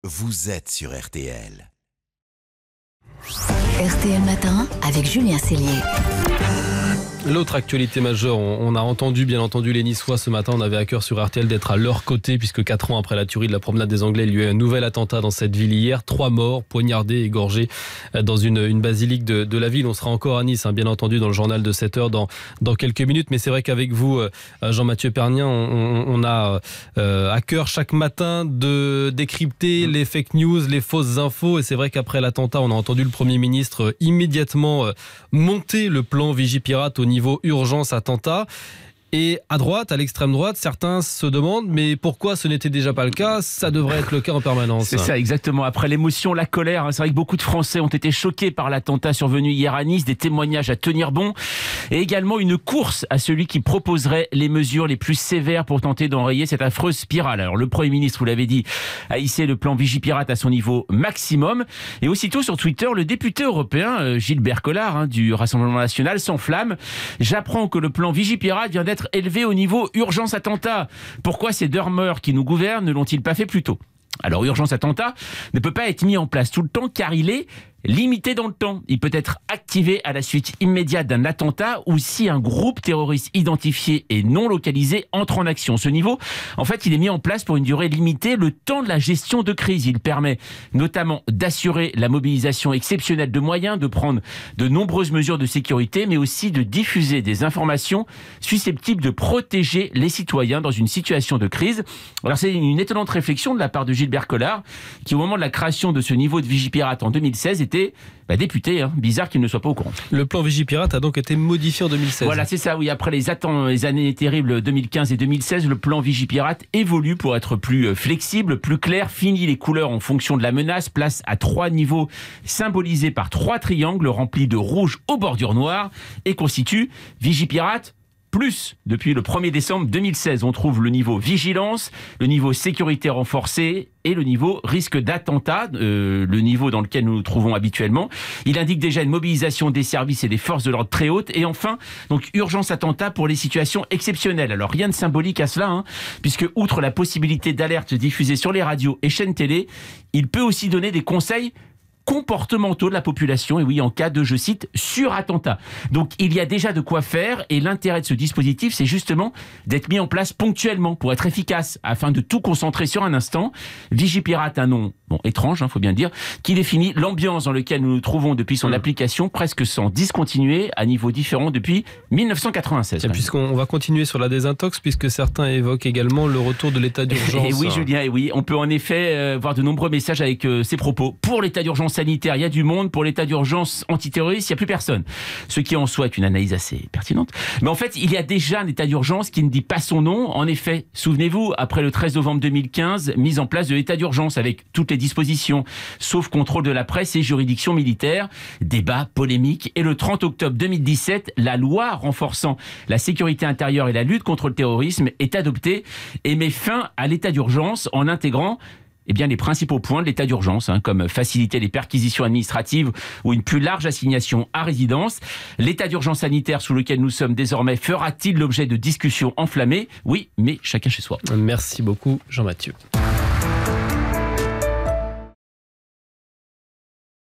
vous êtes sur RTL. RTL Matin avec Julien Cellier. L'autre actualité majeure, on a entendu, bien entendu, les Niçois ce matin. On avait à cœur sur RTL d'être à leur côté, puisque 4 ans après la tuerie de la promenade des Anglais, il y a eu un nouvel attentat dans cette ville hier. 3 morts, poignardés, égorgés dans une basilique de la ville. On sera encore à Nice, bien entendu, dans le journal de 7h dans quelques minutes. Mais c'est vrai qu'avec vous, Jean-Mathieu Pernia, on a à cœur chaque matin de décrypter les fake news, les fausses infos. Et c'est vrai qu'après l'attentat, on a entendu le Premier ministre immédiatement monter le plan Vigipirate au niveau urgence attentat. Et à droite, à l'extrême droite, certains se demandent mais pourquoi ce n'était déjà pas le cas ? Ça devrait être le cas en permanence. C'est ça, exactement. Après l'émotion, la colère, c'est vrai que beaucoup de Français ont été choqués par l'attentat survenu hier à Nice, des témoignages à tenir bon, et également une course à celui qui proposerait les mesures les plus sévères pour tenter d'enrayer cette affreuse spirale. Alors le Premier ministre, vous l'avez dit, a hissé le plan Vigipirate à son niveau maximum, et aussitôt sur Twitter, le député européen Gilbert Collard du Rassemblement National s'enflamme. J'apprends que le plan Vigipirate vient d'être élevé au niveau urgence attentat. Pourquoi ces dormeurs qui nous gouvernent ne l'ont-ils pas fait plus tôt ? Alors, urgence attentat ne peut pas être mis en place tout le temps car il est limité dans le temps. Il peut être activé à la suite immédiate d'un attentat ou si un groupe terroriste identifié et non localisé entre en action. Ce niveau, en fait, il est mis en place pour une durée limitée, le temps de la gestion de crise. Il permet notamment d'assurer la mobilisation exceptionnelle de moyens, de prendre de nombreuses mesures de sécurité, mais aussi de diffuser des informations susceptibles de protéger les citoyens dans une situation de crise. Alors, c'est une étonnante réflexion de la part de Gilbert Collard, qui au moment de la création de ce niveau de Vigipirate en 2016 était député. Bizarre qu'il ne soit pas au courant. Le plan Vigipirate a donc été modifié en 2016. Voilà, c'est ça, oui. Après les années terribles 2015 et 2016, le plan Vigipirate évolue pour être plus flexible, plus clair, finit les couleurs en fonction de la menace, place à 3 niveaux symbolisés par 3 triangles remplis de rouge aux bordures noires et constitue Vigipirate plus. Depuis le 1er décembre 2016, on trouve le niveau vigilance, le niveau sécurité renforcée et le niveau risque d'attentat, le niveau dans lequel nous nous trouvons habituellement. Il indique déjà une mobilisation des services et des forces de l'ordre très haute. Et enfin, donc urgence attentat pour les situations exceptionnelles. Alors rien de symbolique à cela, puisque outre la possibilité d'alerte diffusée sur les radios et chaînes télé, il peut aussi donner des conseils comportementaux de la population, et oui, en cas de, je cite, surattentat. Donc, il y a déjà de quoi faire, et l'intérêt de ce dispositif, c'est justement d'être mis en place ponctuellement, pour être efficace, afin de tout concentrer sur un instant. Vigipirate, un nom, étrange, faut bien le dire, qui définit l'ambiance dans laquelle nous nous trouvons depuis son application, presque sans discontinuer, à niveau différent depuis 1996. Et puisqu'on va continuer sur la désintox, puisque certains évoquent également le retour de l'état d'urgence. Et oui, Julien, et oui, on peut en effet voir de nombreux messages avec ces propos. Pour l'état d'urgence sanitaire, il y a du monde. Pour l'état d'urgence antiterroriste, il n'y a plus personne. Ce qui en soi est une analyse assez pertinente. Mais en fait, il y a déjà un état d'urgence qui ne dit pas son nom. En effet, souvenez-vous, après le 13 novembre 2015, mise en place de l'état d'urgence avec toutes les dispositions, sauf contrôle de la presse et juridiction militaire, débat, polémique. Et le 30 octobre 2017, la loi renforçant la sécurité intérieure et la lutte contre le terrorisme est adoptée et met fin à l'état d'urgence en intégrant les principaux points de l'état d'urgence, comme faciliter les perquisitions administratives ou une plus large assignation à résidence. L'état d'urgence sanitaire sous lequel nous sommes désormais fera-t-il l'objet de discussions enflammées ? Oui, mais chacun chez soi. Merci beaucoup, Jean-Mathieu.